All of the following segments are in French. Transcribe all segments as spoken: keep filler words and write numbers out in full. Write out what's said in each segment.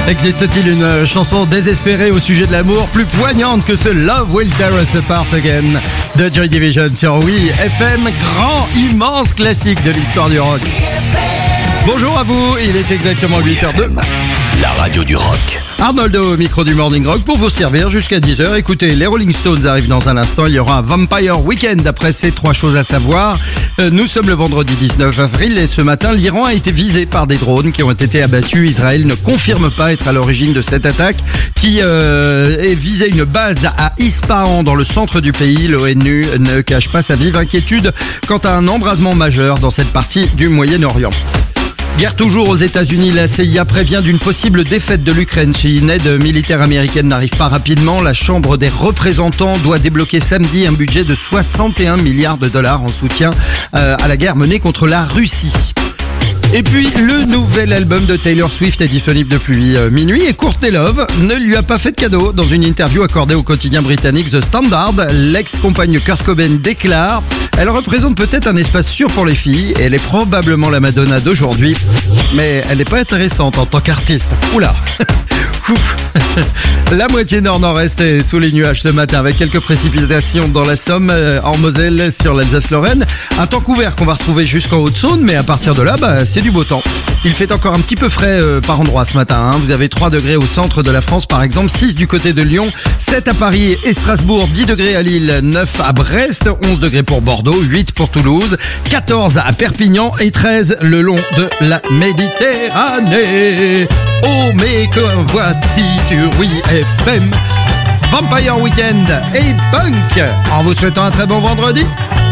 Existe-t-il une chanson désespérée au sujet de l'amour plus poignante que ce Love Will Tear Us Apart Again de Joy Division sur Oui F M, grand, immense classique de l'histoire du rock. Bonjour à vous, il est exactement huit heures deux. La radio du rock. Arnoldo au micro du Morning Rock pour vous servir jusqu'à dix heures. Écoutez, les Rolling Stones arrivent dans un instant. Il y aura un Vampire Weekend après ces trois choses à savoir. Euh, nous sommes le vendredi dix-neuf avril et ce matin, l'Iran a été visé par des drones qui ont été abattus. Israël ne confirme pas être à l'origine de cette attaque qui euh, visait une base à Ispahan dans le centre du pays. L'ONU ne cache pas sa vive inquiétude quant à un embrasement majeur dans cette partie du Moyen-Orient. Guerre toujours aux États-Unis, la C I A prévient d'une possible défaite de l'Ukraine si une aide militaire américaine n'arrive pas rapidement. La Chambre des représentants doit débloquer samedi un budget de soixante et un milliards de dollars en soutien euh, à la guerre menée contre la Russie. Et puis, le nouvel album de Taylor Swift est disponible depuis euh, minuit et Courtney Love ne lui a pas fait de cadeau. Dans une interview accordée au quotidien britannique The Standard, l'ex-compagne Kurt Cobain déclare « Elle représente peut-être un espace sûr pour les filles et elle est probablement la Madonna d'aujourd'hui, mais elle n'est pas intéressante en tant qu'artiste. » Oula. Ouf. La moitié nord-nord-est est sous les nuages ce matin avec quelques précipitations dans la Somme, euh, en Moselle, sur l'Alsace-Lorraine. Un temps couvert qu'on va retrouver jusqu'en Haute-Saône, mais à partir de là, bah, c'est du beau temps. Il fait encore un petit peu frais euh, par endroit ce matin. Hein. Vous avez trois degrés au centre de la France par exemple, six du côté de Lyon, sept à Paris et Strasbourg, dix degrés à Lille, neuf à Brest, onze degrés pour Bordeaux, huit pour Toulouse, quatorze à Perpignan et treize le long de la Méditerranée. Oh mais que voici sur Oui F M, Vampire Weekend et Punk, en vous souhaitant un très bon vendredi.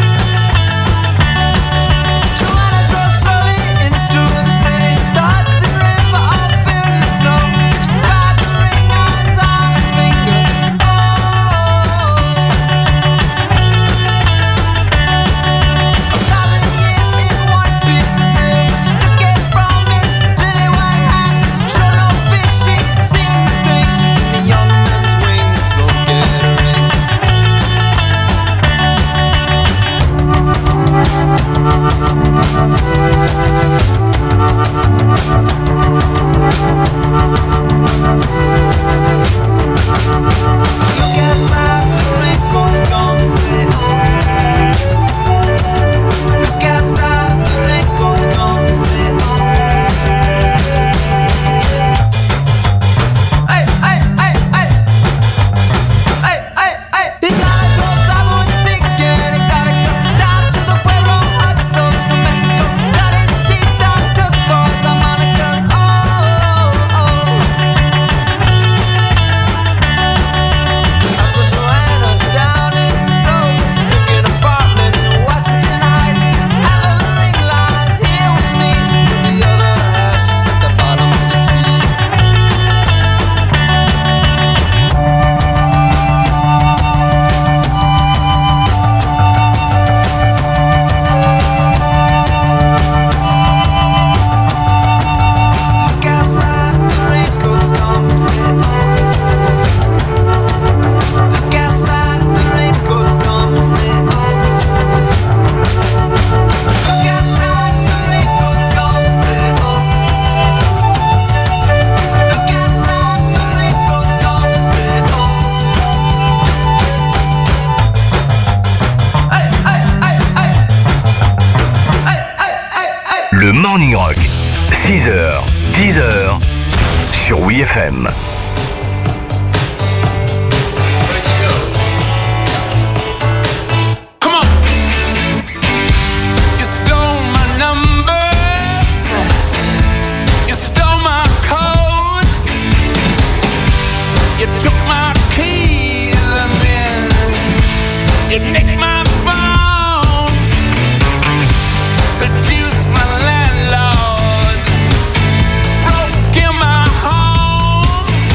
Le Morning Rock, six heures, dix heures, sur Oui F M. Landlord broke in my home.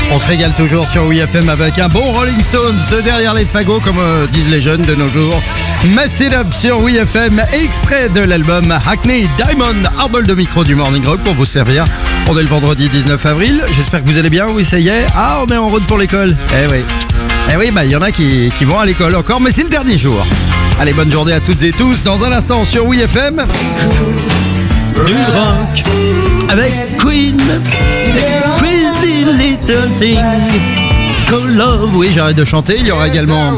On se régale toujours sur WeFM avec un bon Rolling Stones de derrière les fagots, comme euh, disent les jeunes de nos jours. Mess It Up sur WeFM, extrait de l'album Hackney Diamond. Arnold de micro du Morning Rock pour vous servir. On est le vendredi dix-neuf avril. J'espère que vous allez bien. Oui, ça y est. Ah, on est en route pour l'école. Eh oui. Eh oui, bah il y en a qui, qui vont à l'école encore, mais c'est le dernier jour. Allez, bonne journée à toutes et tous. Dans un instant sur WeFM, du rock avec Queen. Crazy Little Things Call Love. Oui, j'arrête de chanter. Il y aura également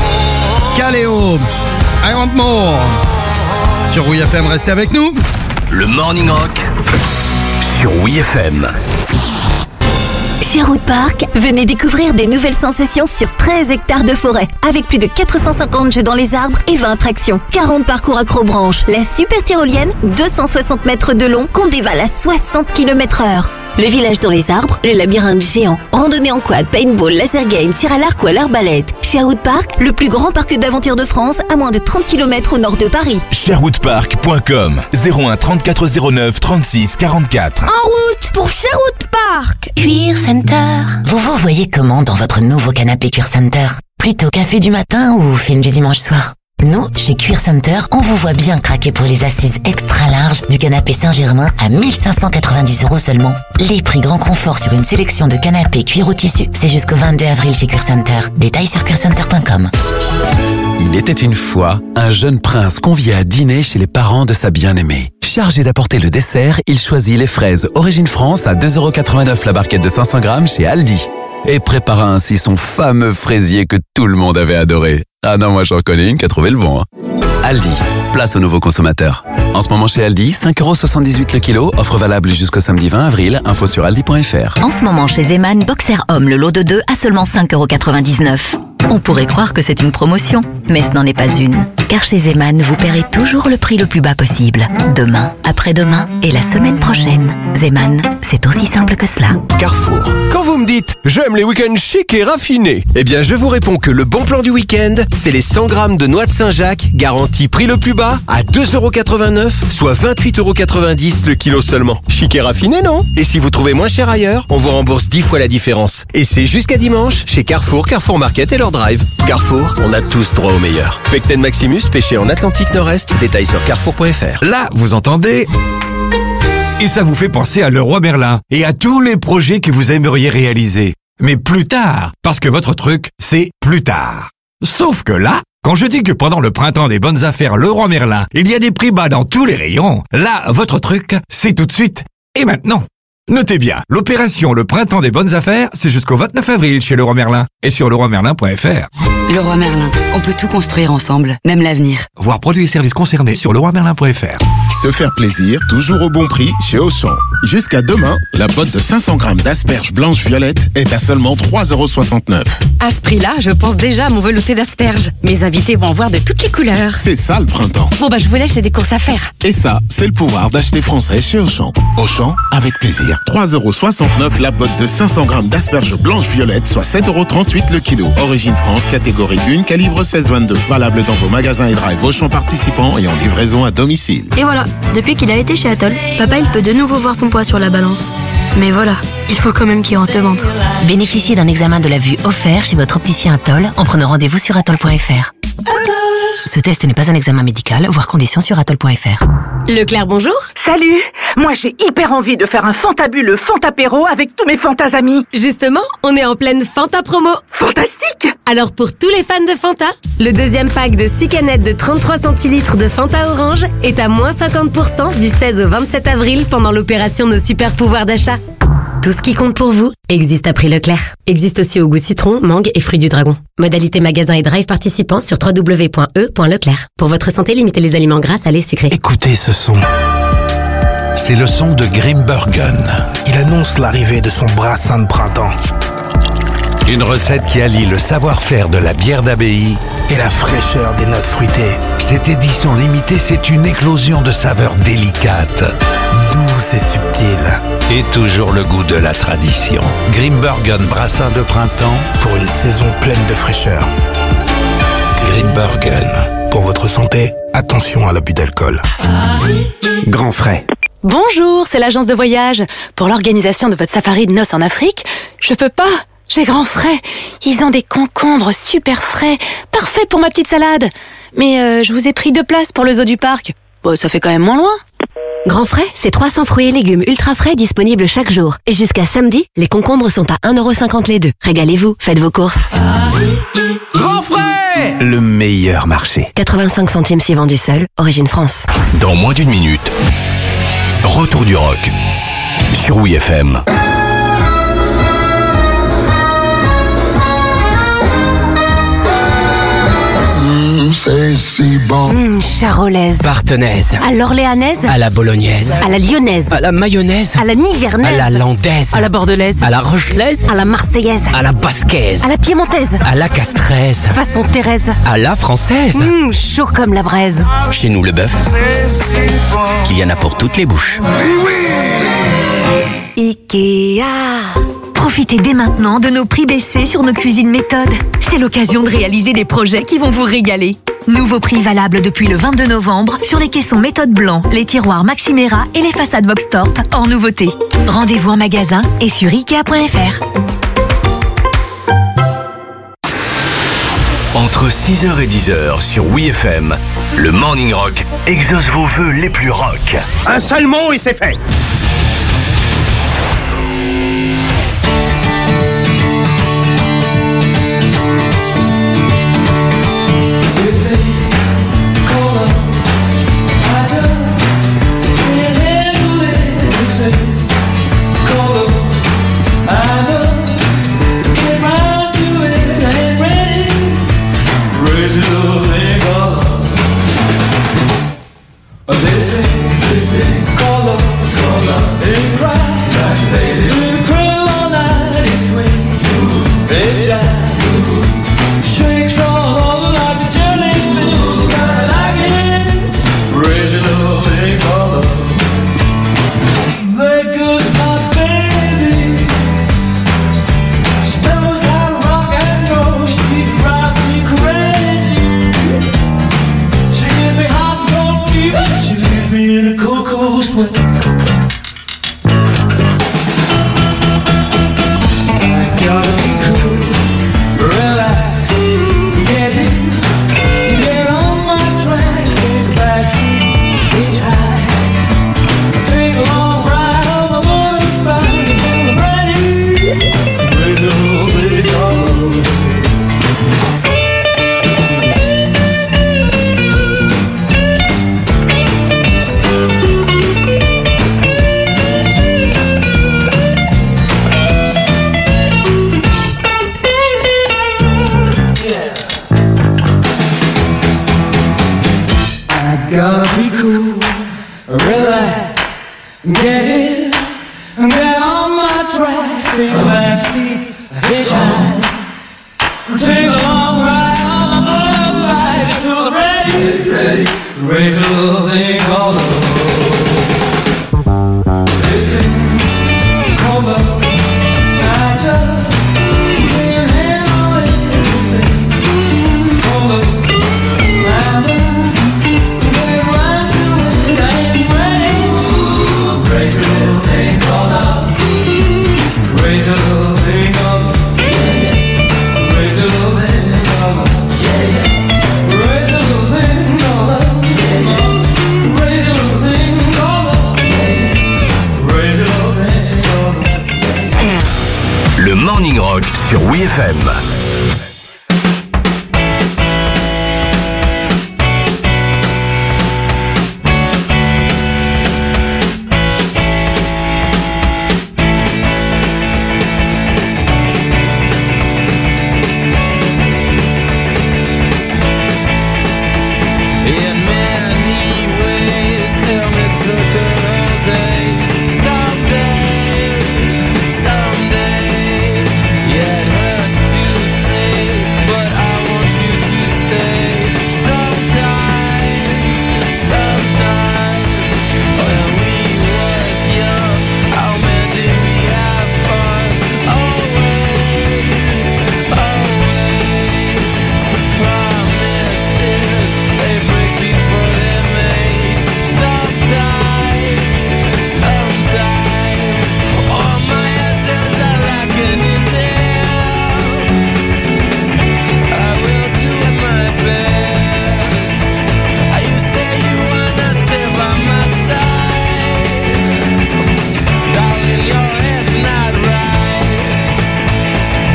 Kaleo, I Want More. Sur WeFM, restez avec nous. Le Morning Rock sur WeFM. Sherwood Park, venez découvrir des nouvelles sensations sur treize hectares de forêt, avec plus de quatre cent cinquante jeux dans les arbres et vingt attractions. quarante parcours accrobranches, la super tyrolienne, deux cent soixante mètres de long, qu'on dévale à soixante kilomètres heure. Le village dans les arbres, le labyrinthe géant, randonnée en quad, paintball, laser game, tir à l'arc ou à l'arbalète. Sherwood Park, le plus grand parc d'aventure de France, à moins de trente kilomètres au nord de Paris. sherwood park point com, zéro un trente-quatre zéro neuf trente-six quarante-quatre. En route pour Sherwood Park. Cuir Center. Vous vous voyez comment dans votre nouveau canapé Cuir Center? Plutôt café du matin ou film du dimanche soir? Nous, chez Cuir Center, on vous voit bien craquer pour les assises extra larges du canapé Saint-Germain à mille cinq cent quatre-vingt-dix euros seulement. Les prix grand confort sur une sélection de canapés cuir ou tissu, c'est jusqu'au vingt-deux avril chez Cuir Center. Détails sur cuir center point com. Il était une fois un jeune prince convié à dîner chez les parents de sa bien-aimée. Chargé d'apporter le dessert, il choisit les fraises Origine France à deux euros quatre-vingt-neuf la barquette de cinq cents grammes chez Aldi. Et prépara ainsi son fameux fraisier que tout le monde avait adoré. Ah non, moi j'en connais une qui a trouvé le bon. Hein. Aldi, place aux nouveaux consommateurs. En ce moment chez Aldi, cinq euros soixante-dix-huit le kilo, offre valable jusqu'au samedi vingt avril, info sur aldi point fr. En ce moment chez Zeman, Boxer Homme, le lot de deux à seulement cinq euros quatre-vingt-dix-neuf. On pourrait croire que c'est une promotion, mais ce n'en est pas une. Car chez Zeman, vous paierez toujours le prix le plus bas possible. Demain, après-demain et la semaine prochaine. Zeman, c'est aussi simple que cela. Carrefour. Quand vous me dites « j'aime les week-ends chics et raffinés », eh bien je vous réponds que le bon plan du week-end, c'est les cent grammes de noix de Saint-Jacques, garantie prix le plus bas, à deux euros quatre-vingt-neuf, soit vingt-huit euros quatre-vingt-dix le kilo seulement. Chic et raffiné, non? Et si vous trouvez moins cher ailleurs, on vous rembourse dix fois la différence. Et c'est jusqu'à dimanche, chez Carrefour, Carrefour Market et leur drive. Carrefour, on a tous droit au meilleur. Pecten Maximus, pêché en Atlantique Nord-Est, détails sur carrefour point fr. Là, vous entendez? Et ça vous fait penser à Leroy Merlin et à tous les projets que vous aimeriez réaliser. Mais plus tard, parce que votre truc, c'est plus tard. Sauf que là, quand je dis que pendant le printemps des bonnes affaires Leroy Merlin, il y a des prix bas dans tous les rayons, là, votre truc, c'est tout de suite et maintenant. Notez bien, l'opération Le Printemps des Bonnes Affaires, c'est jusqu'au vingt-neuf avril chez Leroy Merlin et sur leroy merlin point fr. Leroy Merlin, on peut tout construire ensemble, même l'avenir. Voir produits et services concernés sur leroy merlin point fr. Se faire plaisir, toujours au bon prix chez Auchan. Jusqu'à demain, la botte de cinq cents grammes d'asperges blanches violettes est à seulement trois euros soixante-neuf. À ce prix-là, je pense déjà à mon velouté d'asperges. Mes invités vont en voir de toutes les couleurs. C'est ça le printemps. Bon bah je vous laisse, j'ai des courses à faire. Et ça, c'est le pouvoir d'acheter français chez Auchan. Auchan, avec plaisir. trois euros soixante-neuf la botte de cinq cents grammes d'asperges blanches violettes, soit sept euros trente-huit le kilo. Origine France, catégorie un, calibre seize vingt-deux. Valable dans vos magasins et drive Auchan participants et en livraison à domicile. Et voilà, depuis qu'il a été chez Atoll, papa il peut de nouveau voir son poids sur la balance. Mais voilà, il faut quand même qu'il rentre le ventre. Bénéficiez d'un examen de la vue offert chez votre opticien Atoll en prenant rendez-vous sur atoll point fr. Ce test n'est pas un examen médical, voire conditions sur atoll point fr. Leclerc, bonjour. Salut. Moi, j'ai hyper envie de faire un fantabuleux Fantapéro avec tous mes Fantas amis. Justement, on est en pleine Fanta promo. Fantastique. Alors pour tous les fans de Fanta, le deuxième pack de six canettes de trente-trois centilitres de Fanta Orange est à moins cinquante pour cent du seize au vingt-sept avril pendant l'opération Nos Super Pouvoirs d'achat. Tout ce qui compte pour vous existe à prix Leclerc. Existe aussi au goût citron, mangue et fruits du dragon. Modalité magasin et drive participants sur w w w point e point leclerc. Pour votre santé, limitez les aliments gras, salés, sucrés. Écoutez ce son. C'est le son de Grimbergen. Il annonce l'arrivée de son brassin de printemps. Une recette qui allie le savoir-faire de la bière d'abbaye et la fraîcheur des notes fruitées. Cette édition limitée, c'est une éclosion de saveurs délicates, douces et subtiles. Et toujours le goût de la tradition. Grimbergen brassin de printemps pour une saison pleine de fraîcheur. Grimbergen. Pour votre santé, attention à l'abus d'alcool. Grand frais. Bonjour, c'est l'agence de voyage. Pour l'organisation de votre safari de noces en Afrique, je peux pas. J'ai grand frais. Ils ont des concombres super frais, parfaits pour ma petite salade. Mais euh, je vous ai pris deux places pour le zoo du parc. Bon, ça fait quand même moins loin. Grand frais, c'est trois cents fruits et légumes ultra frais disponibles chaque jour. Et jusqu'à samedi, les concombres sont à un euro cinquante les deux. Régalez-vous, faites vos courses. Grand frais, le meilleur marché. quatre-vingt-cinq centimes si vendu seul, origine France. Dans moins d'une minute, retour du rock sur W F M. C'est si bon. Mmh, charolaise. Partenaise. À l'orléanaise. À la bolognaise. À la lyonnaise. À la mayonnaise. À la nivernaise. À la landaise. À la bordelaise. À la rochelaise. À la marseillaise. À la basquaise. À la piémontaise. À la castraise. Façon Thérèse. À la française. Mmh, chaud comme la braise. Chez nous, le bœuf, qu'il y en a pour toutes les bouches. Ikea. Profitez dès maintenant de nos prix baissés sur nos cuisines méthodes. C'est l'occasion de réaliser des projets qui vont vous régaler. Nouveaux prix valables depuis le vingt-deux novembre sur les caissons méthode blanc, les tiroirs Maximera et les façades Voxtorp en nouveauté. Rendez-vous en magasin et sur ikea point f r. Entre six heures et dix heures sur W F M, le Morning Rock exauce vos vœux les plus rock. Un seul mot et c'est fait. Sur W F M. Someday, yeah, it hurts to say.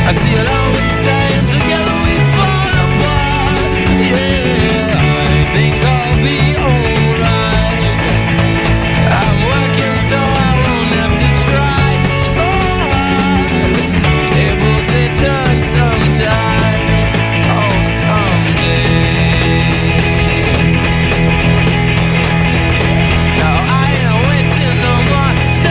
I see it always stand together, we fall apart. Yeah, I think I'll be alright. I'm working so I won't have to try so hard. Tables they turn sometimes, oh someday. Now I ain't wasting no more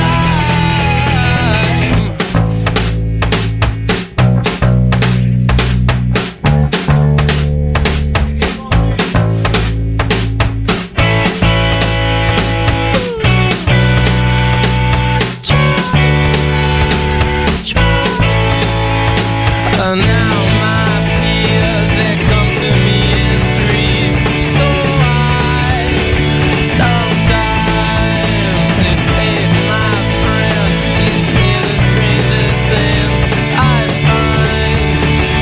and now my fears, they come to me in threes. So I sometimes they fade, my friend. You say the strangest things I find.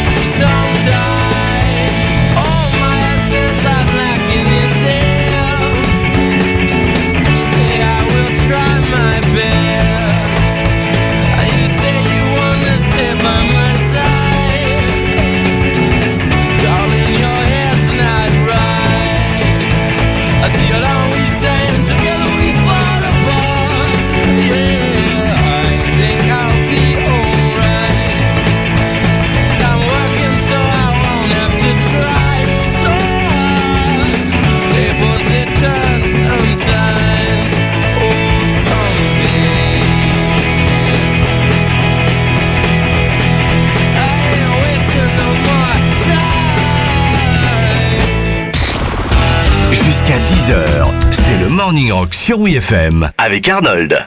Sometimes all my estates are lacking in depth. Say I will try my best. You say you wanna stay by my side. Darling, your head's not right. I see it always stand together, we fall apart. Yeah, I think I'll be alright. I'm working so I won't have to try so hard. Tables they turn sometimes, oh someday. I ain't wasting no more time. Jusqu'à dix heures, c'est le Morning Rock sur W F M avec Arnold.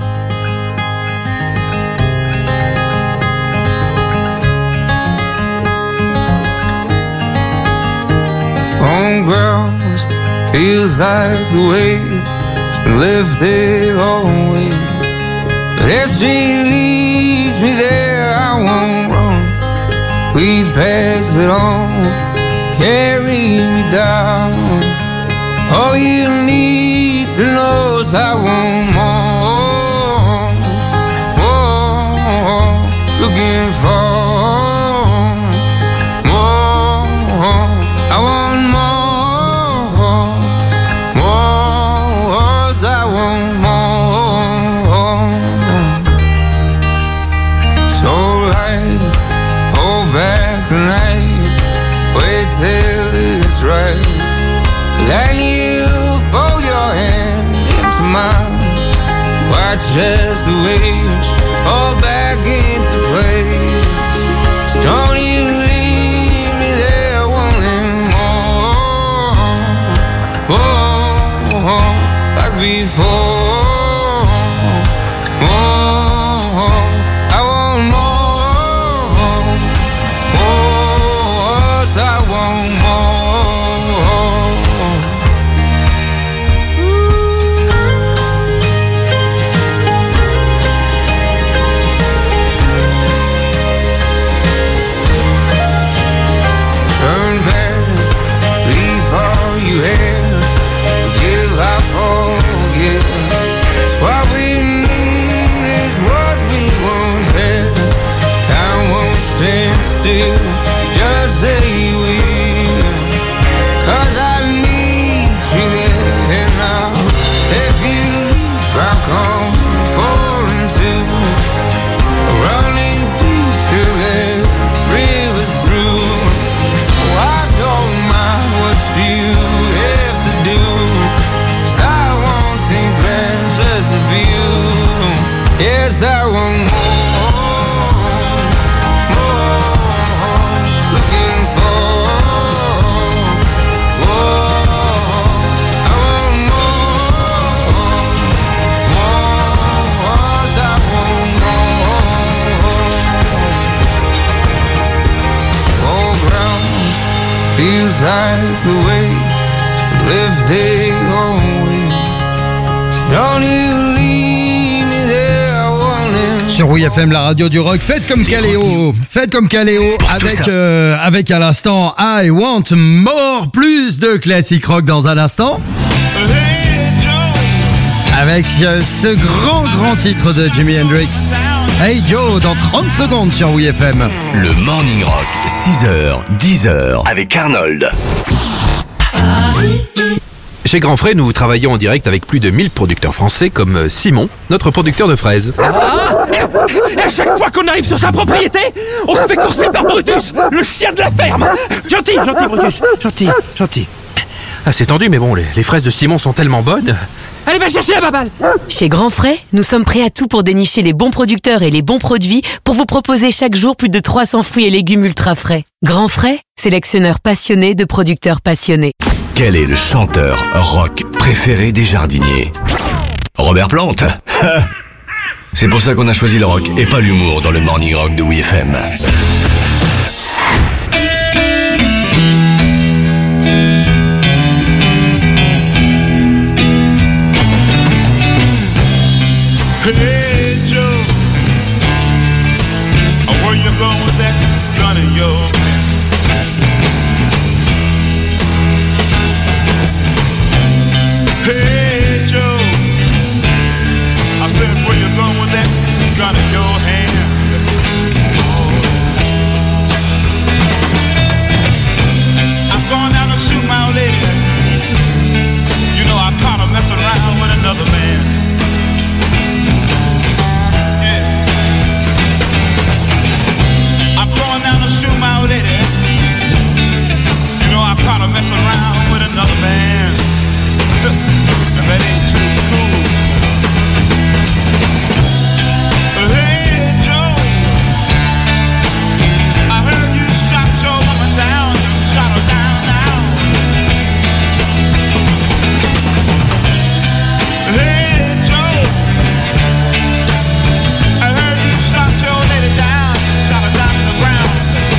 Homeground feels like the way it's been lifted always. But if she leaves me there, I won't run. Please pass it on, carry me down. All you need to know is I want more, more, looking for more. I want more, more, I want more. So light, hold back tonight, wait till it's right. Then you fold your hand into mine, watch as the waves fall back into place. So don't you leave me there wanting more, more, like before. More, I want more, more, I want more. Turn back, leave all you had, forgive, I forgive. It's what we need, is what we once had. Time won't stand still, just say you will. Cause I need you there now. If you rock on, falling too, running deep till that river's through. Oh, I don't mind what you have to do, 'cause I won't think less of you. Yes, I want more, more, looking for more. I want more, more, I want more. All ground feels like the way to live day away. So don't you leave me there, I want it. Sur W F M, la radio du rock, faites comme Caléo, faites comme Caléo avec euh, avec à l'instant I Want More, plus de classique rock dans un instant. Avec euh, ce grand grand titre de Jimi Hendrix. Hey Joe dans trente secondes sur W F M. Le Morning Rock, six heures, dix heures, avec Arnold. Chez Grand Frais, nous travaillons en direct avec plus de mille producteurs français comme Simon, notre producteur de fraises. Ah, et à chaque fois qu'on arrive sur sa propriété, on se fait courser par Brutus, le chien de la ferme. Gentil, gentil Brutus, gentil, gentil. Ah, c'est tendu, mais bon, les, les fraises de Simon sont tellement bonnes. Allez, va chercher la baballe. Chez Grand Frais, nous sommes prêts à tout pour dénicher les bons producteurs et les bons produits pour vous proposer chaque jour plus de trois cents fruits et légumes ultra frais. Grand Frais, sélectionneur passionné de producteurs passionnés. Quel est le chanteur rock préféré des jardiniers? Robert Plante. C'est pour ça qu'on a choisi le rock et pas l'humour dans le Morning Rock de W F M. Hey Joe, where you going with that gun of yours? Hey Joe, I said where you going with that gun in your hand? I'm going down to shoot my old lady. You know I caught her messing around with another man. Shoot my old lady. You know I caught her messing around with another man. And that ain't too cool. Hey Joe, I heard you shot your woman down. You shot her down now. Hey Joe, I heard you shot your lady down. You shot her down to the ground.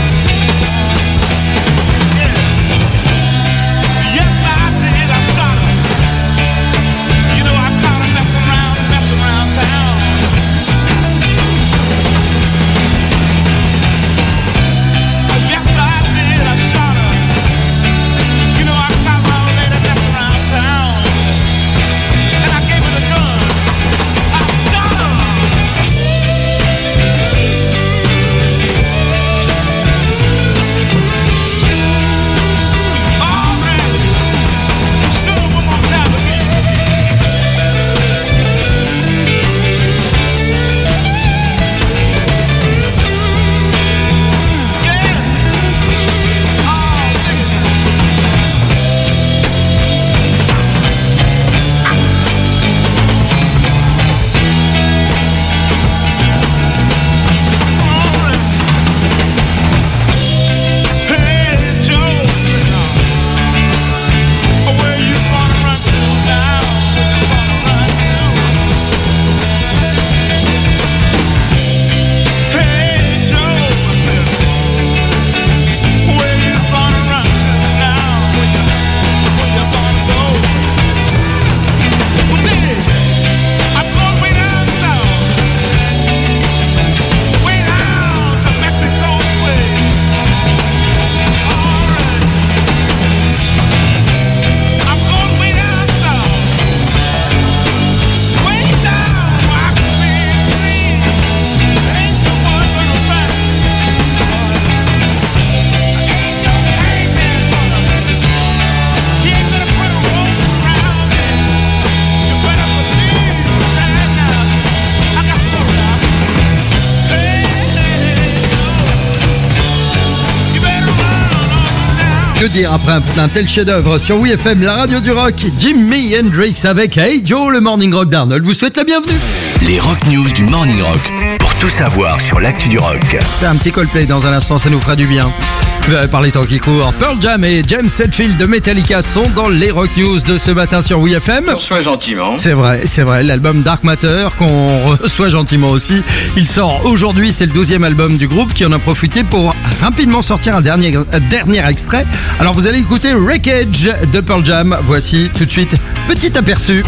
Que dire après un, un tel chef-d'œuvre sur W F M, la radio du rock, Jimi Hendrix avec Hey Joe, le Morning Rock d'Arnold vous souhaite la bienvenue. Les Rock News du Morning Rock, pour tout savoir sur l'actu du rock. C'est un petit Coldplay dans un instant, ça nous fera du bien. Par les temps qui courent, Pearl Jam et James Hetfield de Metallica sont dans les Rock News de ce matin sur W F M. On reçoit gentiment. C'est vrai, c'est vrai, l'album Dark Matter qu'on reçoit gentiment aussi. Il sort aujourd'hui, c'est le douzième album du groupe qui en a profité pour rapidement sortir un dernier, un dernier extrait. Alors vous allez écouter Wreckage de Pearl Jam. Voici tout de suite, petit aperçu.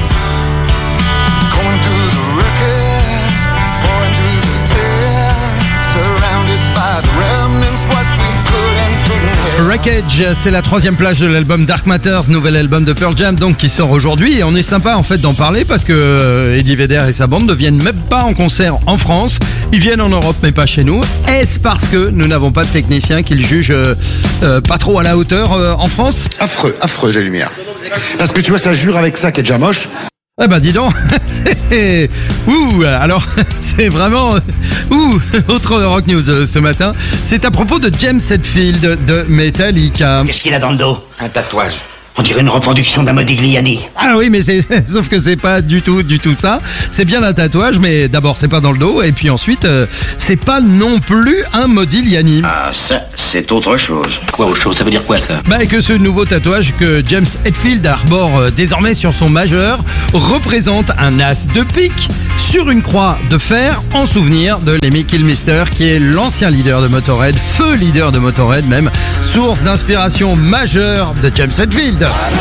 Wreckage, c'est la troisième plage de l'album Dark Matters, nouvel album de Pearl Jam donc qui sort aujourd'hui et on est sympa en fait d'en parler parce que euh, Eddie Vedder et sa bande ne viennent même pas en concert en France, ils viennent en Europe mais pas chez nous. Est-ce parce que nous n'avons pas de technicien qu'ils jugent euh, euh, pas trop à la hauteur euh, en France? Affreux, affreux les lumières. Parce que tu vois ça jure avec ça qui est déjà moche. Eh ben dis donc, c'est... Ouh, alors c'est vraiment... Ouh, autre rock news euh, ce matin, c'est à propos de James Hetfield de Metallica. Qu'est-ce qu'il a dans le dos? Un tatouage. On dirait une reproduction d'un Modigliani. Ah oui, mais c'est sauf que c'est pas du tout, du tout ça. C'est bien un tatouage, mais d'abord c'est pas dans le dos, et puis ensuite euh, c'est pas non plus un Modigliani. Ah ça, c'est autre chose. Quoi autre chose? Ça veut dire quoi ça? Bah que ce nouveau tatouage que James Hetfield arbore euh, désormais sur son majeur représente un as de pique sur une croix de fer en souvenir de Lemmy Kilmister qui est l'ancien leader de Motorhead, feu leader de Motorhead même, source d'inspiration majeure de James Hetfield.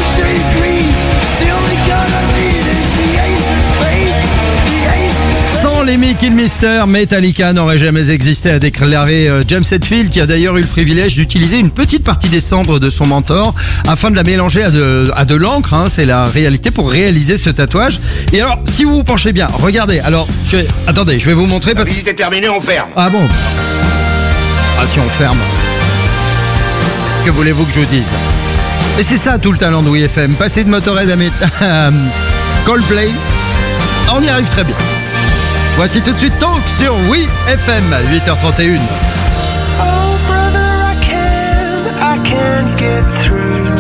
Sans Lemmy Kilmister, Metallica n'aurait jamais existé, a déclaré James Hetfield, qui a d'ailleurs eu le privilège d'utiliser une petite partie des cendres de son mentor afin de la mélanger à de, à de l'encre, hein, c'est la réalité, pour réaliser ce tatouage. Et alors, si vous vous penchez bien, regardez, alors, je vais, attendez, je vais vous montrer parce que... La visite est terminée, on ferme. Ah bon? Ah si on ferme. Que voulez-vous que je vous dise? Et c'est ça tout le talent de W F M, passer de Motorhead à Met- Coldplay, on y arrive très bien. Voici tout de suite Talk sur W F M, huit heures trente et une. Oh brother, I can't, I can't get through.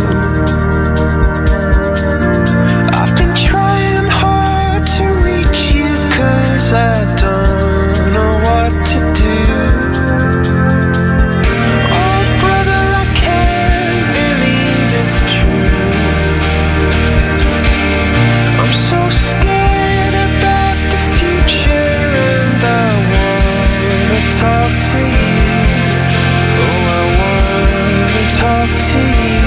I've been trying hard to reach you 'cause I don't know what to do. Oh brother, I can't believe it's true. I'm so scared about the future and I wanna talk to you. Oh, I wanna talk to you.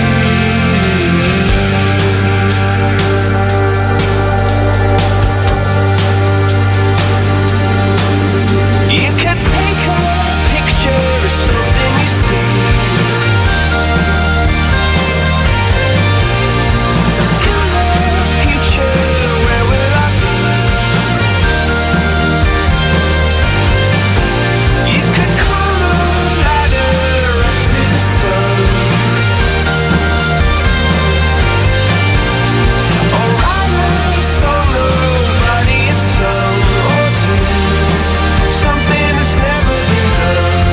You can take a picture of something you see. In the future, where will I be? You could climb a ladder up to the sun, or write a song nobody had sung, or do something that's never been done.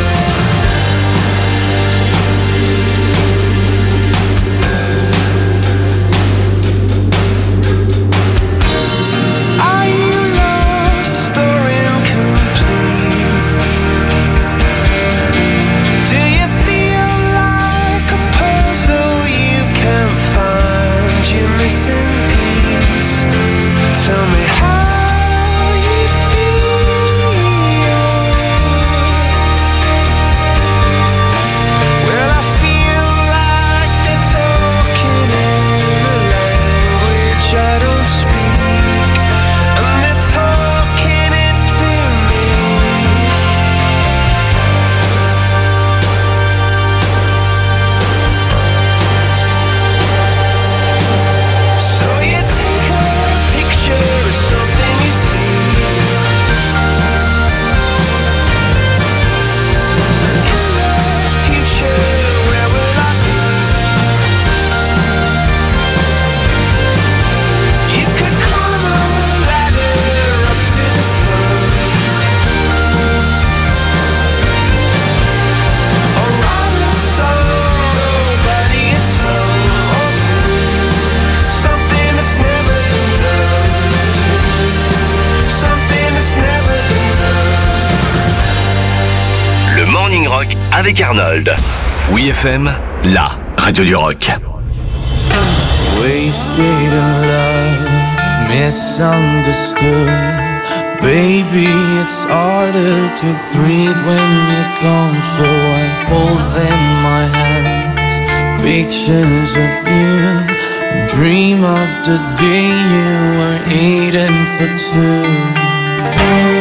Are you lost or incomplete? Do you feel like a puzzle you can't find your missing piece? Tell me how you feel. Well, I feel like they're talking in a language I don't speak, and they're talking it to me. So you take a picture of something you see. In the future, where will I be? You could climb a ladder up to the sun, or write a song nobody had sung, or do something that's never been done. Do something that's never been done. Le Morning Rock avec Arnold. W F M, la radio du rock. Wasted in love, misunderstood. Baby, it's harder to breathe when you're gone, so I hold in my hands pictures of you, and dream of the day you were eating for two.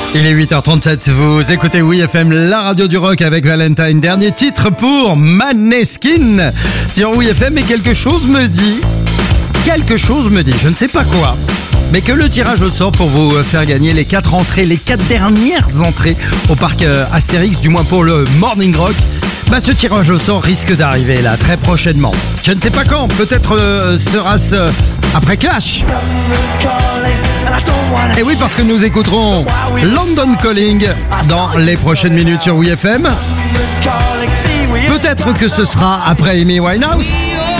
Il est huit heures trente-sept, vous écoutez Oui F M, la radio du rock avec Valentine. Dernier titre pour Maneskin sur Oui F M, et quelque chose me dit, quelque chose me dit, je ne sais pas quoi, mais que le tirage au sort pour vous faire gagner les quatre entrées, les quatre dernières entrées au parc Astérix, du moins pour le Morning Rock, bah ce tirage au sort risque d'arriver là très prochainement. Je ne sais pas quand, peut-être euh, sera-ce euh, après Clash. Et oui, parce que nous écouterons London Calling dans les prochaines minutes sur Oui F M. Peut-être que ce sera après Amy Winehouse.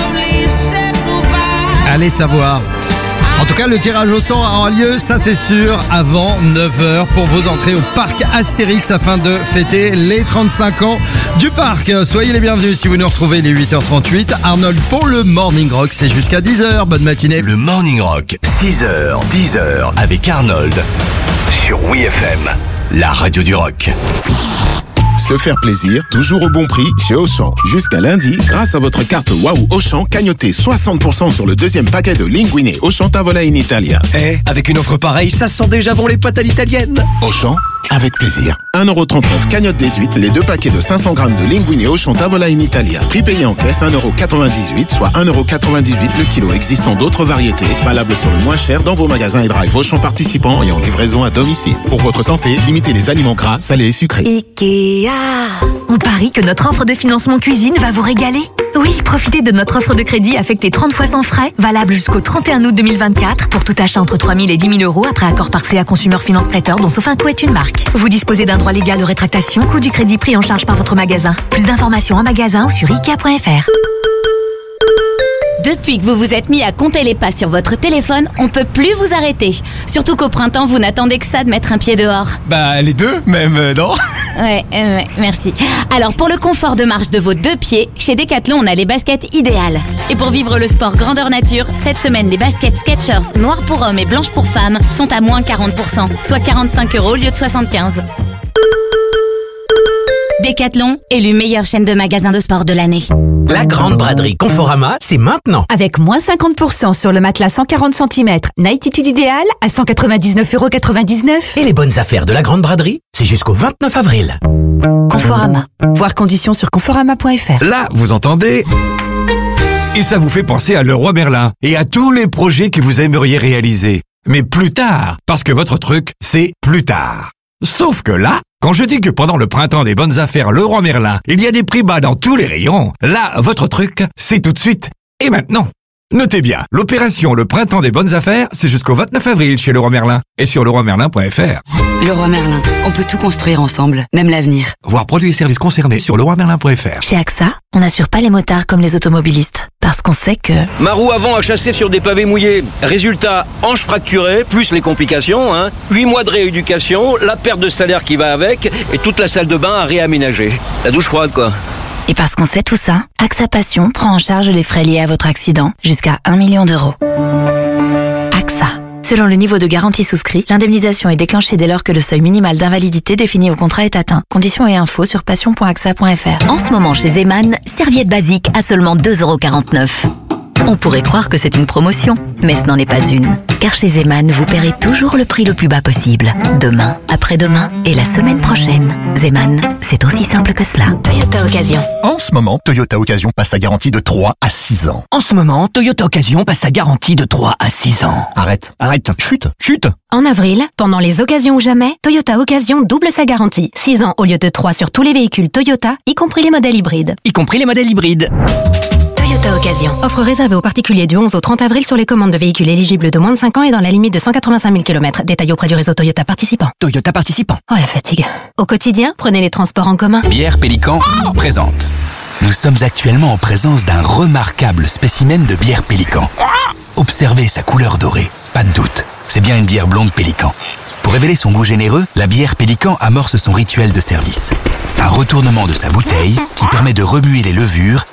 Allez savoir. En tout cas, le tirage au sort aura lieu, ça c'est sûr, avant neuf heures pour vos entrées au parc Astérix afin de fêter les trente-cinq ans du parc. Soyez les bienvenus si vous nous retrouvez les huit heures trente-huit. Arnold pour le Morning Rock, c'est jusqu'à dix heures. Bonne matinée. Le Morning Rock, six heures, dix heures avec Arnold sur Oui F M, la radio du rock. Se faire plaisir, toujours au bon prix chez Auchan. Jusqu'à lundi, grâce à votre carte Waouh Auchan, cagnotez soixante pour cent sur le deuxième paquet de Linguine Auchan Tavola in Italia. Eh, avec une offre pareille, ça sent déjà bon les pâtes à l'italienne. Auchan, avec plaisir. un euro trente-neuf cagnotte déduite, les deux paquets de cinq cents grammes de Linguine Auchan Tavola in Italia. Prix payé en caisse, un euro quatre-vingt-dix-huit, soit un euro quatre-vingt-dix-huit le kilo. Existant d'autres variétés, valables sur le moins cher dans vos magasins et drive Auchan participants et en livraison à domicile. Pour votre santé, limitez les aliments gras, salés et sucrés. Ikea. On parie que notre offre de financement cuisine va vous régaler. Oui, profitez de notre offre de crédit affectée trente fois sans frais, valable jusqu'au trente et un août deux mille vingt-quatre, pour tout achat entre trois mille et dix mille euros après accord par C A Consumer Finance Prêteur, dont Sofinco est une marque. Vous disposez d'un droit légal de rétractation, coût du crédit pris en charge par votre magasin. Plus d'informations en magasin ou sur ikea point f r. Depuis que vous vous êtes mis à compter les pas sur votre téléphone, on peut plus vous arrêter. Surtout qu'au printemps, vous n'attendez que ça de mettre un pied dehors. Bah les deux, même, euh, non? Ouais, euh, ouais, merci. Alors pour le confort de marche de vos deux pieds, chez Decathlon, on a les baskets idéales. Et pour vivre le sport grandeur nature, cette semaine, les baskets Skechers noires pour hommes et blanches pour femmes sont à moins quarante pour cent, soit quarante-cinq euros au lieu de soixante-quinze. Decathlon, élu meilleure chaîne de magasins de sport de l'année. La grande braderie Conforama, c'est maintenant. Avec moins cinquante pour cent sur le matelas cent quarante centimètres, Nightitude idéal à cent quatre-vingt-dix-neuf euros quatre-vingt-dix-neuf. Et les bonnes affaires de la grande braderie, c'est jusqu'au vingt-neuf avril. Conforama. Voir conditions sur conforama point f r. Là, vous entendez ? Et ça vous fait penser à Leroy Merlin et à tous les projets que vous aimeriez réaliser. Mais plus tard, parce que votre truc, c'est plus tard. Sauf que là, quand je dis que pendant le printemps des bonnes affaires Leroy Merlin, il y a des prix bas dans tous les rayons, là, votre truc, c'est tout de suite et maintenant. Notez bien, l'opération Le Printemps des bonnes affaires, c'est jusqu'au vingt-neuf avril chez Leroy Merlin et sur leroy merlin point f r. Leroy Merlin, on peut tout construire ensemble, même l'avenir. Voir produits et services concernés sur leroy merlin point f r. Chez A X A, on n'assure pas les motards comme les automobilistes. Parce qu'on sait que... Ma roue avant a chassé sur des pavés mouillés. Résultat, hanche fracturée, plus les complications, hein. huit mois de rééducation, la perte de salaire qui va avec, et toute la salle de bain à réaménager. La douche froide, quoi. Et parce qu'on sait tout ça, A X A Passion prend en charge les frais liés à votre accident jusqu'à un million d'euros. A X A. Selon le niveau de garantie souscrit, l'indemnisation est déclenchée dès lors que le seuil minimal d'invalidité défini au contrat est atteint. Conditions et infos sur passion point a x a point f r. En ce moment chez Zeman, serviette basique à seulement deux euros quarante-neuf. On pourrait croire que c'est une promotion, mais ce n'en est pas une. Car chez Zeman, vous paierez toujours le prix le plus bas possible. Demain, après-demain et la semaine prochaine. Zeman, c'est aussi simple que cela. Toyota Occasion. En ce moment, Toyota Occasion passe sa garantie de trois à six ans. En ce moment, Toyota Occasion passe sa garantie de trois à six ans. Arrête. Arrête. Chute. Chute. En avril, pendant les occasions ou jamais, Toyota Occasion double sa garantie. six ans au lieu de trois sur tous les véhicules Toyota, y compris les modèles hybrides. Y compris les modèles hybrides. Toyota Occasion. Offre réservée aux particuliers du onze au trente avril sur les commandes de véhicules éligibles de moins de cinq ans et dans la limite de cent quatre-vingt-cinq mille kilomètres. Détail auprès du réseau Toyota participant. Toyota participant. Oh la fatigue. Au quotidien, prenez les transports en commun. Bière Pélican présente. Nous sommes actuellement en présence d'un remarquable spécimen de bière Pélican. Observez sa couleur dorée. Pas de doute, c'est bien une bière blonde Pélican. Pour révéler son goût généreux, la bière Pélican amorce son rituel de service. Un retournement de sa bouteille qui permet de remuer les levures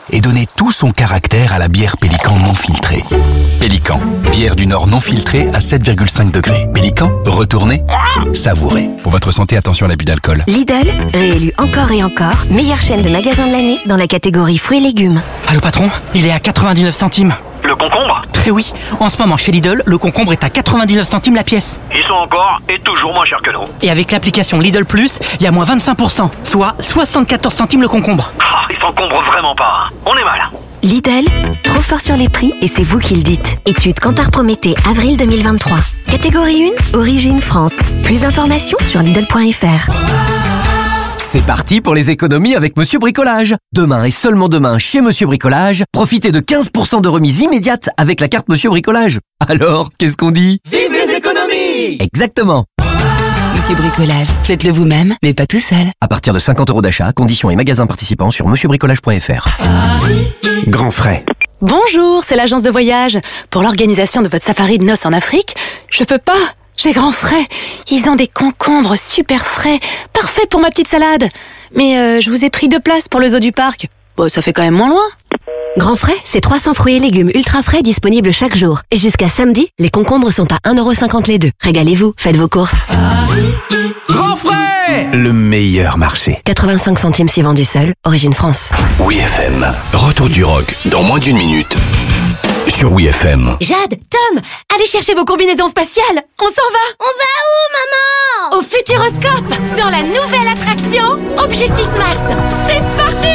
et donner tout son caractère à la bière Pélican non filtrée. Pélican, bière du Nord non filtrée à sept virgule cinq degrés. Pélican, retournez, savourez. Pour votre santé, attention à l'abus d'alcool. Lidl, réélu encore et encore, meilleure chaîne de magasins de l'année dans la catégorie fruits et légumes. Allô patron, il est à quatre-vingt-dix-neuf centimes. Le concombre? Eh oui, en ce moment chez Lidl, le concombre est à quatre-vingt-dix-neuf centimes la pièce. Ils sont encore et toujours moins chers que nous. Et avec l'application Lidl Plus, il y a moins vingt-cinq pour cent, soit soixante-quatorze centimes le concombre. Ah, ils s'encombrent vraiment pas. On est mal. Lidl, trop fort sur les prix et c'est vous qui le dites. Étude Kantar Prométhée, avril deux mille vingt-trois. Catégorie un, origine France. Plus d'informations sur Lidl point F R. C'est parti pour les économies avec Monsieur Bricolage. Demain et seulement demain chez Monsieur Bricolage, profitez de quinze pour cent de remise immédiate avec la carte Monsieur Bricolage. Alors, qu'est-ce qu'on dit? Vive les économies! Exactement. Monsieur Bricolage, faites-le vous-même, mais pas tout seul. À partir de cinquante euros d'achat, conditions et magasins participants sur monsieur bricolage point F R. Grand frais. Bonjour, c'est l'agence de voyage. Pour l'organisation de votre safari de noces en Afrique, je peux pas. J'ai grand frais. Ils ont des concombres super frais, parfaits pour ma petite salade. Mais euh, je vous ai pris deux places pour le zoo du parc. Bon, ça fait quand même moins loin. Grand frais, c'est trois cents fruits et légumes ultra frais disponibles chaque jour. Et jusqu'à samedi, les concombres sont à un euro cinquante les deux. Régalez-vous, faites vos courses. Grand frais, le meilleur marché. quatre-vingt-cinq centimes si vendu seul, origine France. Oui F M, retour du rock dans moins d'une minute sur Oui F M. Jade, Tom, allez chercher vos combinaisons spatiales. On s'en va. On va où, maman? Au Futuroscope, dans la nouvelle attraction Objectif Mars. C'est parti.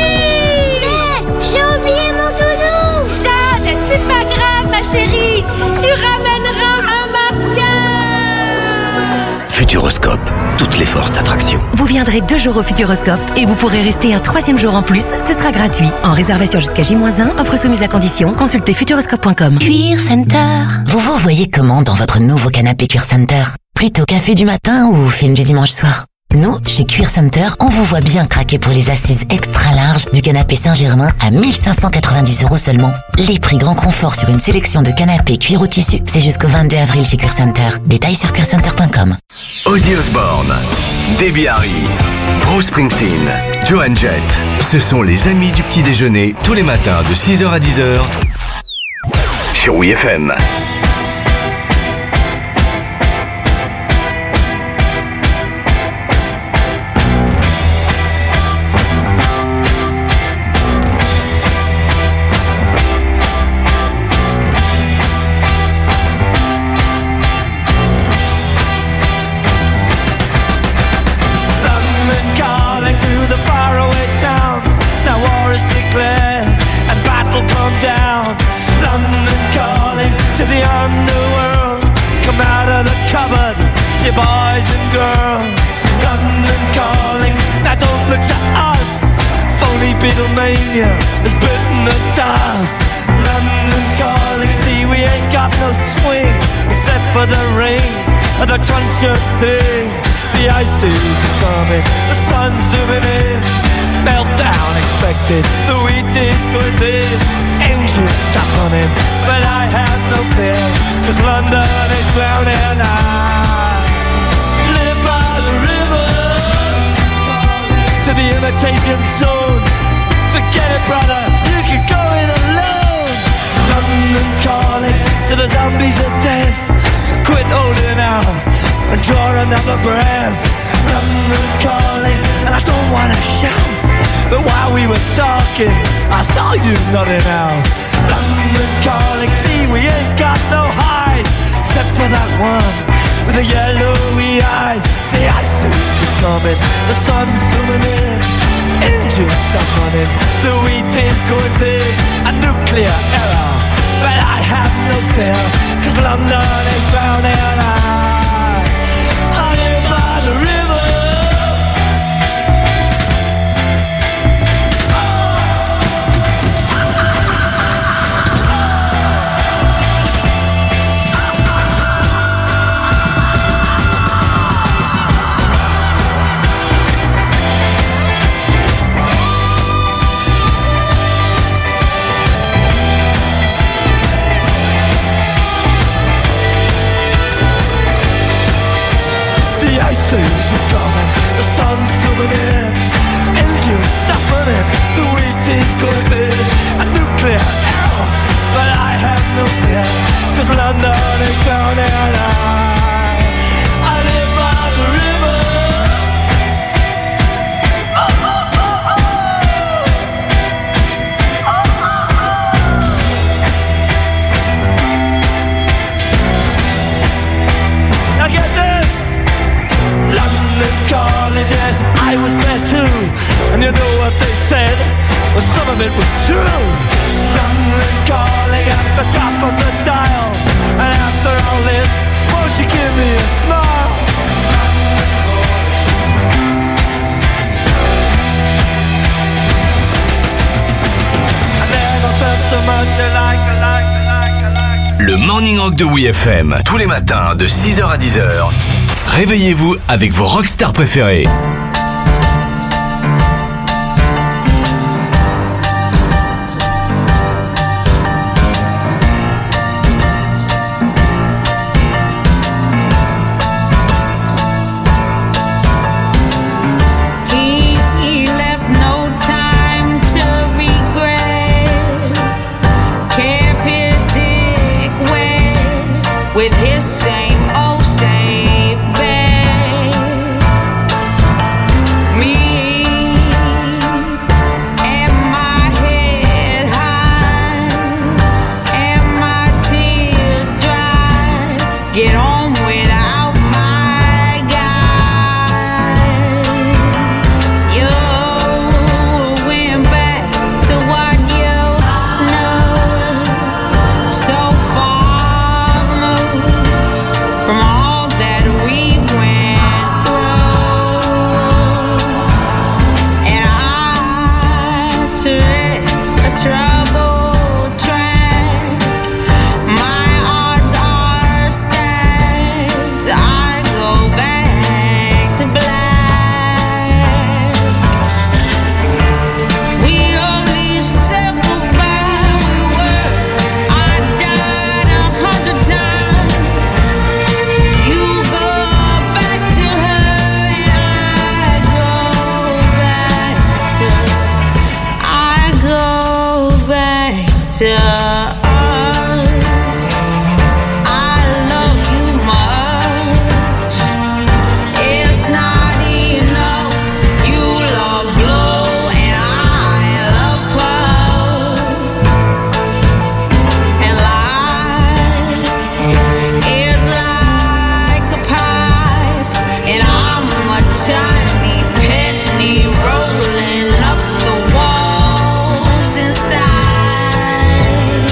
J'ai oublié mon doudou. Jade, c'est pas grave, ma chérie. Tu ramèneras un martien. Futuroscope, toutes les forces d'attraction. Vous viendrez deux jours au Futuroscope et vous pourrez rester un troisième jour en plus. Ce sera gratuit. En réservation jusqu'à J moins un, offre soumise à condition. Consultez futuroscope point com. Cuir Center. Vous vous voyez comment dans votre nouveau canapé Cuir Center? Plutôt café du matin ou film du dimanche soir? Nous, chez Cuir Center, on vous voit bien craquer pour les assises extra larges du canapé Saint-Germain à mille cinq cent quatre-vingt-dix euros seulement. Les prix grand confort sur une sélection de canapés cuir ou tissu, c'est jusqu'au vingt-deux avril chez Cuir Center. Détails sur cuir center point com. Ozzy Osbourne, Debbie Harry, Bruce Springsteen, Joan Jett. Ce sont les amis du petit déjeuner tous les matins de six heures à dix heures sur Oui F M. Boys and girls, London calling. Now don't look to us. Phony Beatlemania has bitten the dust. London calling. See, we ain't got no swing except for the rain and the crunch of thing. The ice age is coming. The sun's zooming in. Meltdown expected. The wheat is good in. Engines stop running, but I have no fear, 'cause London is drowning out. To the imitation zone. Forget it, brother, you can go it alone. London calling to the zombies of death. Quit holding out and draw another breath. London calling, and I don't wanna shout, but while we were talking, I saw you nodding out. London calling, see, we ain't got no hide, except for that one with the yellowy eyes. The ice age is coming, the sun's zooming in. Engines stop running, the wheat is going big. A nuclear error, but I have no fear, 'cause London is drowning out. I live by the river. The ice is coming, the sun's zooming in. Engines stop running, the wheat is going big. Le Morning Rock de WeFM, tous les matins de six heures à dix heures. Réveillez-vous avec vos rockstars préférés. With his same old safe bet. Me and my head high and my tears dry. Get on without my guy. You went back to what you know so far. From all that we went through, and I took a troubled track. My odds are stacked. I go back to black. We only said goodbye with words. I died a hundred times. You go back to her and I go back to I go back to us. I love you much. It's not enough. You love blue and I love purple. And life is like a pipe, and I'm a tiny penny rolling up the walls inside.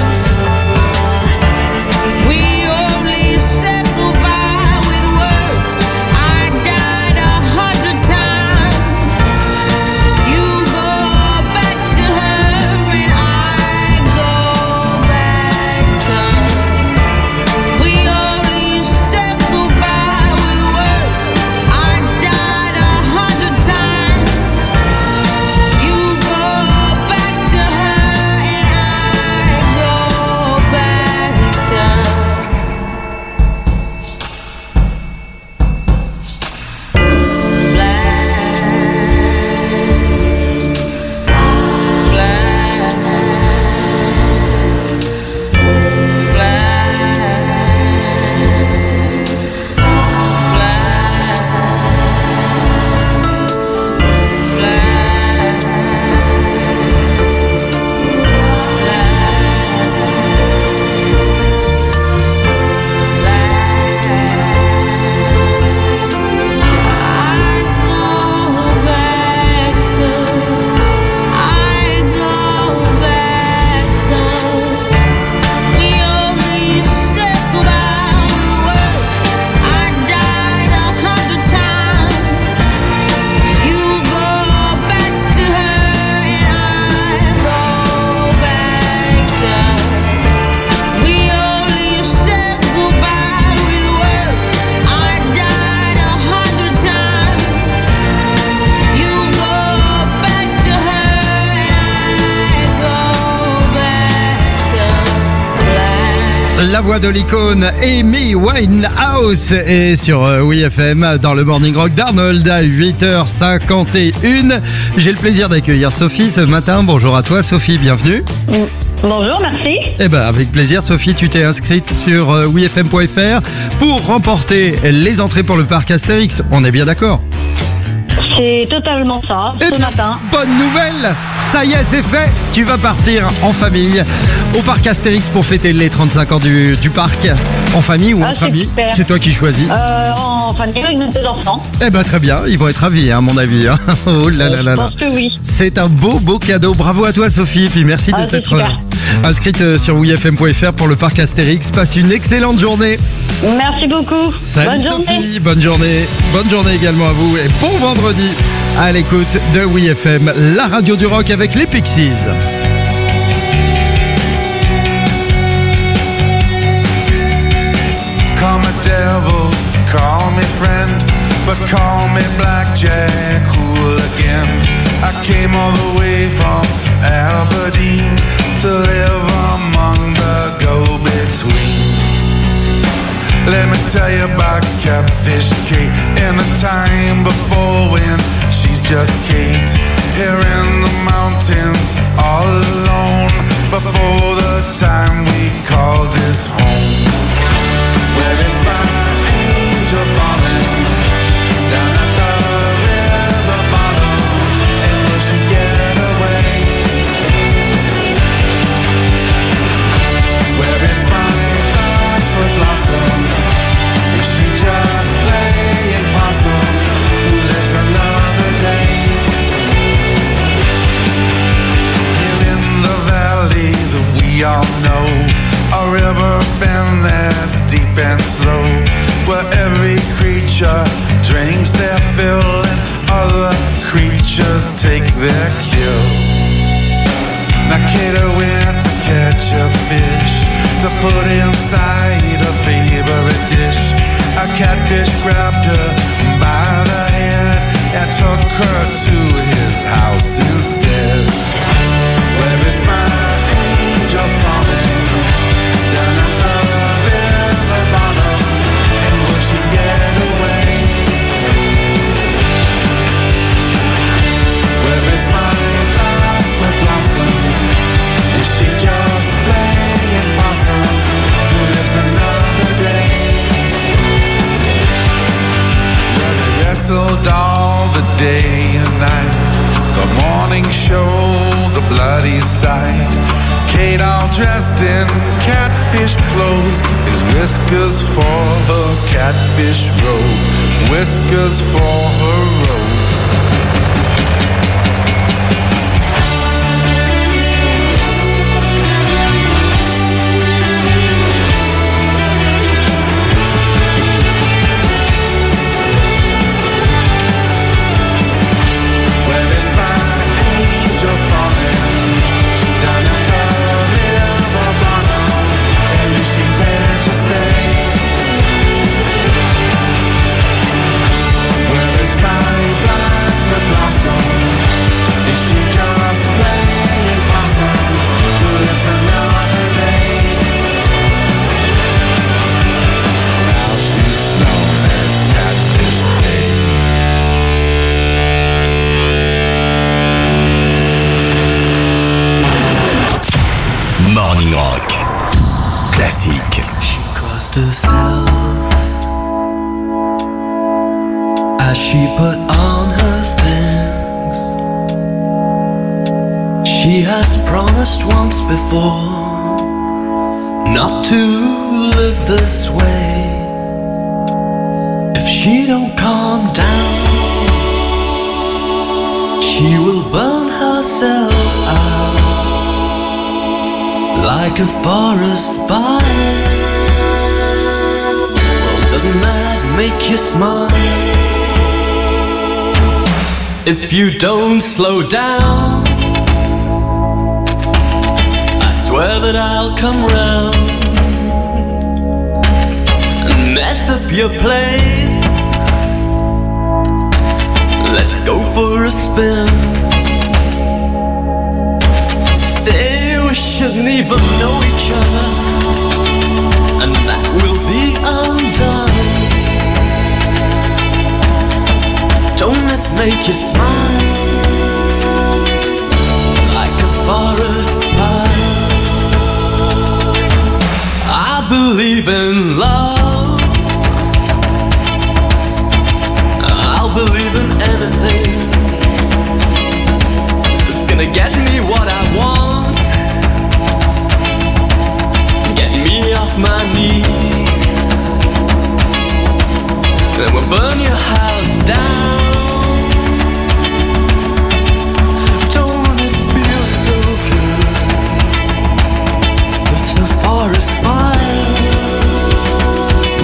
We only said goodbye with words. I died a hundred times. You go back to her and I go back to her. We only said goodbye with words. I died a hundred times. You go back to her and I go back to her. La voix de l'icône Amy Winehouse est sur euh, WeFM dans le Morning Rock d'Arnold à huit heures cinquante et une. J'ai le plaisir d'accueillir Sophie ce matin. Bonjour à toi Sophie, bienvenue. Bonjour, merci. Eh ben avec plaisir Sophie, tu t'es inscrite sur euh, we f m point f r pour remporter les entrées pour le parc Astérix. On est bien d'accord? C'est totalement ça, ce ben, matin. Bonne nouvelle! Ça y est, c'est fait! Tu vas partir en famille au parc Astérix pour fêter les trente-cinq ans du, du parc. En famille ou ah, entre amis? Super. C'est toi qui choisis. Euh, en famille avec mes deux enfants. Eh ben très bien, ils vont être ravis hein, à mon avis. Hein. Oh là là là là. Je pense que oui. C'est un beau beau cadeau. Bravo à toi Sophie, puis merci ah, de t'être super. inscrite sur we f m point f r pour le parc Astérix. Passe une excellente journée. Merci beaucoup. Salut bonne Sophie, journée. bonne journée. Bonne journée également à vous et bon vendredi à l'écoute de WeFM, la radio du rock avec les Pixies. but call me Blackjack Hooligan. I came all the way from Aberdeen to live among the go-betweens. Let me tell you about Catfish Kate in the time before when she's just Kate. Here in the mountains all alone before the time we called this home. Where is my angel falling? Down at the river bottom. And will she get away? Where is my Blackfoot blossom? Is she just playing possum? Who lives another day? Here in the valley that we all know, a river bend that's deep and slow, where every creature drinks their fill and other creatures take their kill. Now Kato went to catch a fish to put inside a favorite dish. A catfish grabbed her by the head and took her to his house instead. Where is my angel falling? Down at the river bottom. And will she get away? Where is my Blackfoot blossom? Is she just playing possum? Who lives another day? Well, they wrestled all the day and night. The morning show, the bloody sight. Kate all dressed in catfish clothes, his whiskers for her catfish robe, whiskers for her robe. Where is my angel falling? Down at the river bottom. And is she there to stay? Where is my Blackfoot blossom? Is she just playing possum? Who lives another day? Now she's known as Catfish Kate. Morning Rock classique. She crossed herself as she put on her things. She has promised once before not to live this way. If she don't calm down, she will burn herself out like a forest fire. Well, doesn't that make you smile? If you don't slow down, I swear that I'll come round and mess up your place. Let's go for a spin. Say we shouldn't even know each other, and that will be undone. Don't it make you smile like a forest fire? I believe in love, I'll believe in anything that's gonna get me what I want, get me off my knees. Then we'll burn your house down. Don't it feel so good? It's a forest fire.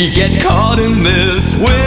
we get caught in this. Will